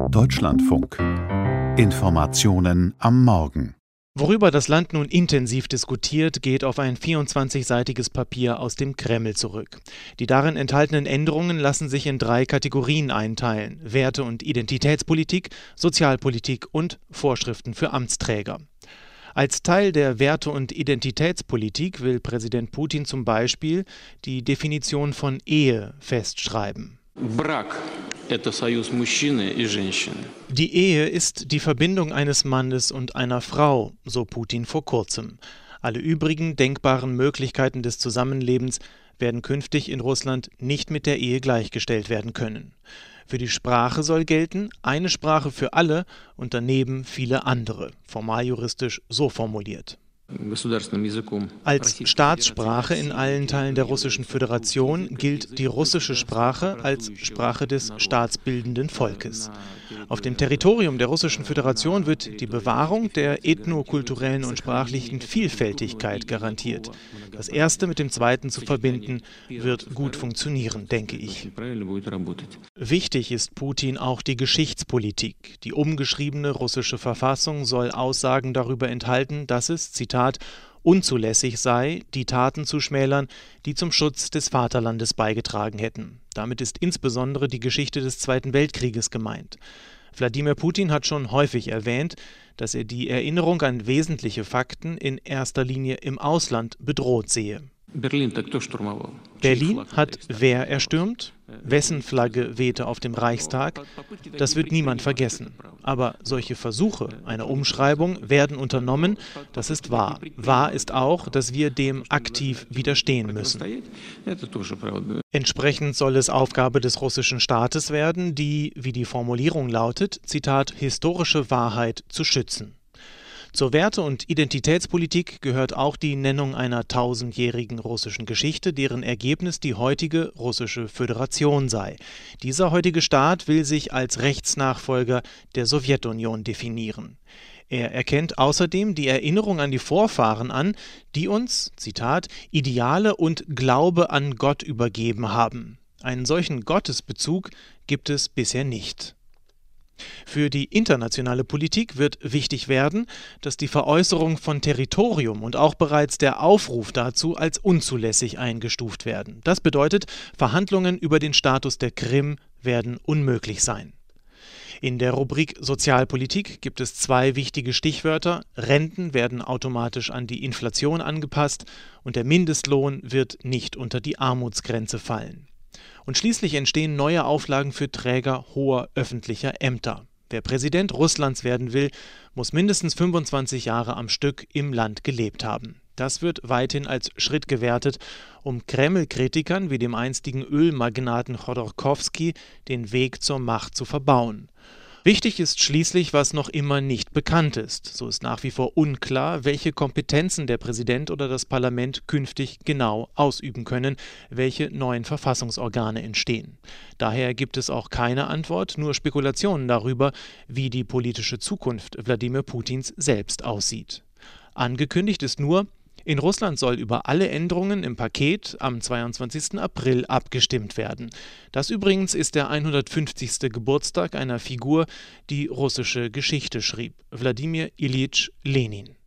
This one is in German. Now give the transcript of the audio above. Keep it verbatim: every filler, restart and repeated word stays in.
Deutschlandfunk. Informationen am Morgen. Worüber das Land nun intensiv diskutiert, geht auf ein vierundzwanzigseitiges Papier aus dem Kreml zurück. Die darin enthaltenen Änderungen lassen sich in drei Kategorien einteilen: Werte- und Identitätspolitik, Sozialpolitik und Vorschriften für Amtsträger. Als Teil der Werte- und Identitätspolitik will Präsident Putin zum Beispiel die Definition von Ehe festschreiben. Die Ehe ist die Verbindung eines Mannes und einer Frau, so Putin vor kurzem. Alle übrigen denkbaren Möglichkeiten des Zusammenlebens werden künftig in Russland nicht mit der Ehe gleichgestellt werden können. Für die Sprache soll gelten: eine Sprache für alle und daneben viele andere, formaljuristisch so formuliert. Als Staatssprache in allen Teilen der Russischen Föderation gilt die russische Sprache als Sprache des staatsbildenden Volkes. Auf dem Territorium der Russischen Föderation wird die Bewahrung der ethnokulturellen und sprachlichen Vielfältigkeit garantiert. Das Erste mit dem Zweiten zu verbinden, wird gut funktionieren, denke ich. Wichtig ist Putin auch die Geschichtspolitik. Die umgeschriebene russische Verfassung soll Aussagen darüber enthalten, dass es, Zitat, unzulässig sei, die Taten zu schmälern, die zum Schutz des Vaterlandes beigetragen hätten. Damit ist insbesondere die Geschichte des Zweiten Weltkrieges gemeint. Wladimir Putin hat schon häufig erwähnt, dass er die Erinnerung an wesentliche Fakten in erster Linie im Ausland bedroht sehe. Berlin hat wer erstürmt? Wessen Flagge wehte auf dem Reichstag? Das wird niemand vergessen. Aber solche Versuche einer Umschreibung werden unternommen, das ist wahr. Wahr ist auch, dass wir dem aktiv widerstehen müssen. Entsprechend soll es Aufgabe des russischen Staates werden, die, wie die Formulierung lautet, Zitat, historische Wahrheit zu schützen. Zur Werte- und Identitätspolitik gehört auch die Nennung einer tausendjährigen russischen Geschichte, deren Ergebnis die heutige russische Föderation sei. Dieser heutige Staat will sich als Rechtsnachfolger der Sowjetunion definieren. Er erkennt außerdem die Erinnerung an die Vorfahren an, die uns, Zitat, Ideale und Glaube an Gott übergeben haben. Einen solchen Gottesbezug gibt es bisher nicht. Für die internationale Politik wird wichtig werden, dass die Veräußerung von Territorium und auch bereits der Aufruf dazu als unzulässig eingestuft werden. Das bedeutet, Verhandlungen über den Status der Krim werden unmöglich sein. In der Rubrik Sozialpolitik gibt es zwei wichtige Stichwörter: Renten werden automatisch an die Inflation angepasst und der Mindestlohn wird nicht unter die Armutsgrenze fallen. Und schließlich entstehen neue Auflagen für Träger hoher öffentlicher Ämter. Wer Präsident Russlands werden will, muss mindestens fünfundzwanzig Jahre am Stück im Land gelebt haben. Das wird weithin als Schritt gewertet, um Kreml-Kritikern wie dem einstigen Ölmagnaten Chodorkowski den Weg zur Macht zu verbauen. Wichtig ist schließlich, was noch immer nicht bekannt ist. So ist nach wie vor unklar, welche Kompetenzen der Präsident oder das Parlament künftig genau ausüben können, welche neuen Verfassungsorgane entstehen. Daher gibt es auch keine Antwort, nur Spekulationen darüber, wie die politische Zukunft Wladimir Putins selbst aussieht. Angekündigt ist nur: In Russland soll über alle Änderungen im Paket am zweiundzwanzigsten April abgestimmt werden. Das übrigens ist der hundertfünfzigste Geburtstag einer Figur, die russische Geschichte schrieb: Wladimir Iljitsch Lenin.